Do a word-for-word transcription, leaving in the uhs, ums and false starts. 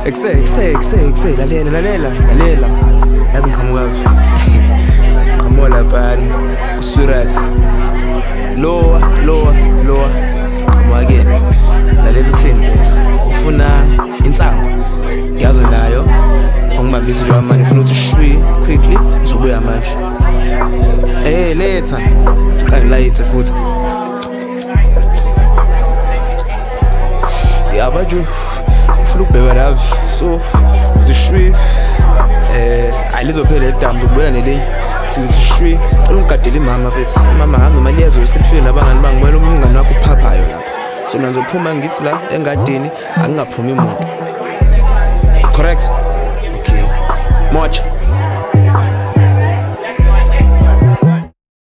Ekuse ekuse ekuse ekuse lalela lalela lalela yazi ngiqhamuka qhamuka lapha kuSurat lowa lowa lowa qhamuka ke lalela uthini ufuna insango ngiyazo nayo ongibambisa nje manje ufuna ukuthi shwi quickly ngizobuya manje eh letha qani layithe futhi yabaju ufuna ukubheka lapha so uzishwi eh alizophela edamu ukubona nelinye sithi shwi cela ungigadele imama mfethu imama hanga imali yazo iselfini nabangani bangibona umngani wakho uphaphayo lapha so mina ngizophuma ngithi la engadini angingaphumi umuntu correct okay mocha